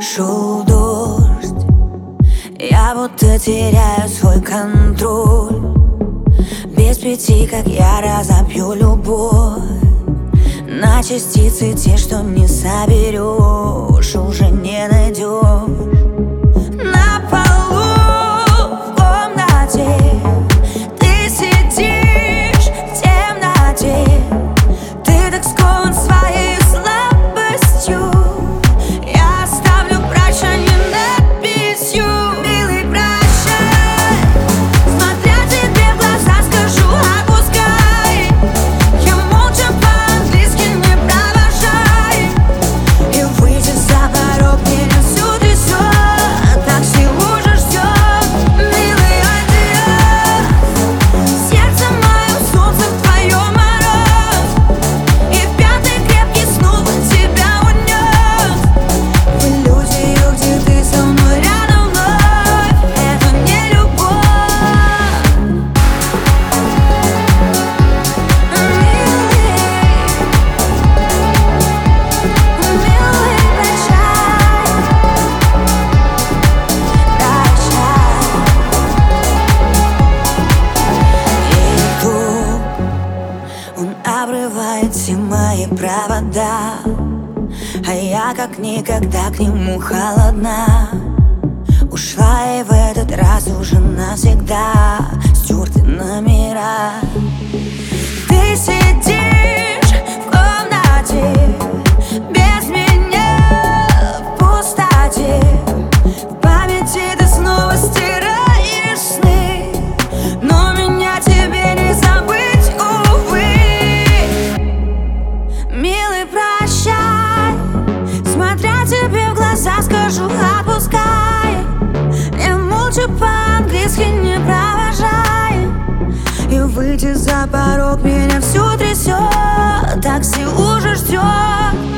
Шел дождь, я будто теряю свой контроль. Без пяти, как я разобью любовь на частицы, те, что не соберешь, уже не найдешь. На полу в комнате ты сидишь в темноте. Ты так скован своей слабостью. Я оставлю прощание надписью: милый, прощай. Смотря тебе в глаза, скажу: отпускай. Я молча по-английски не провожай. И выйдя за порог, меня всю трясет. Такси уже ждет, милый, адьос. Сердце мое, солнце твое, мороз. И в пятый крепкий снова тебя унес. В иллюзию, где ты со мной рядом вновь. Это не любовь. Милый, прощай. Прощай. И тут он обрывает все мои провода, а я как никогда к нему холодна. Ушла и в этот раз уже навсегда стерты номера. Ты сидишь в комнате без меня в пустоте. В памяти ты снова стираешь сны, но меня тебе не забыть, увы. Милый, прощай. Смотря тебе в глаза, скажу: отпускай. Я молча по-английски не провожай. И выйти за порог, меня всю трясет. Такси уже ждет.